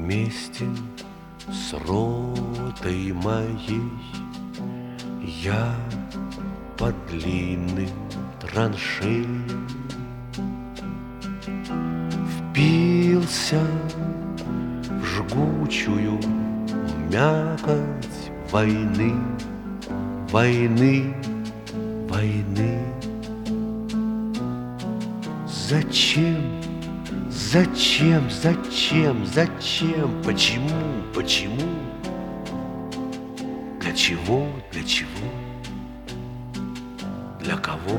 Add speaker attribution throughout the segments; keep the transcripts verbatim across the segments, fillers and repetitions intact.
Speaker 1: Вместе с ротой моей я по длинным траншеям впился в жгучую мякоть войны, войны, войны. Зачем, зачем, зачем, зачем, почему, почему, для чего, для чего, для кого,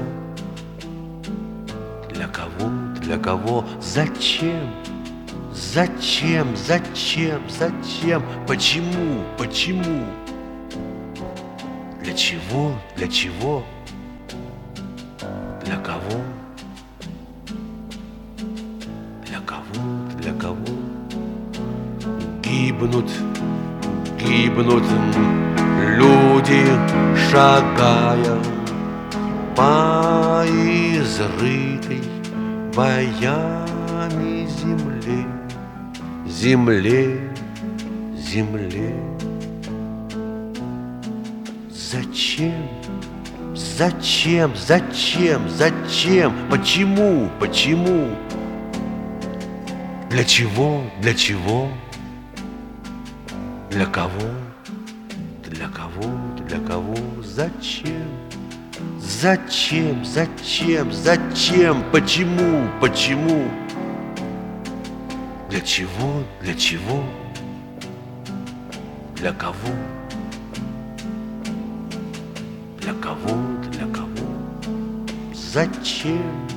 Speaker 1: для кого, для кого, зачем, зачем, зачем, зачем, почему, почему, для чего, для чего, для кого, для кого, для кого гибнут, гибнут люди, шагая по изрытой боями земле, земле, земле. Зачем, зачем, зачем, зачем, почему, почему, для чего, для чего, для кого, для кого, для кого, зачем, зачем, зачем, зачем, почему, почему, для чего, для чего, для кого, для кого, для кого, зачем?